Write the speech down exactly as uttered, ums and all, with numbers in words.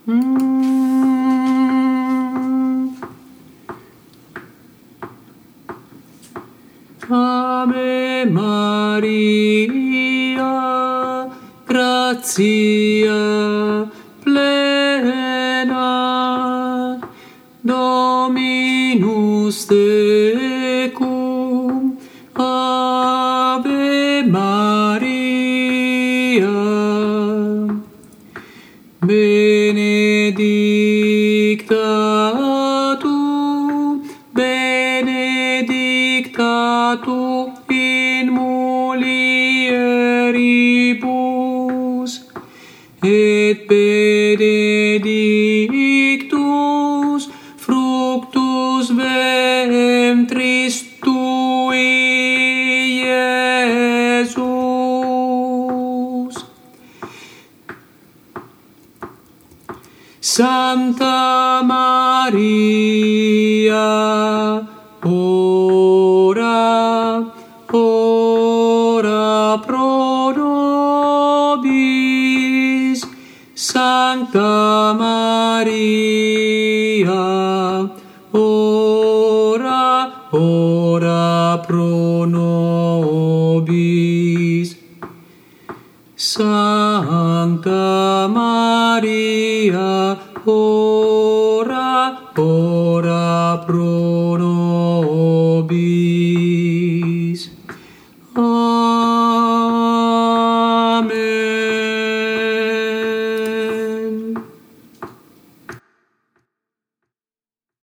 Ave Maria, gratia plena, Dominus tecum, Ave Maria, benedicta tu, benedicta tu in mulieribus, et benedictus fructus ventris tui, Iesus. Santa Maria, ora, ora pro nobis. Sancta Maria, ora, ora pro nobis. Sancta Maria, ora, ora pro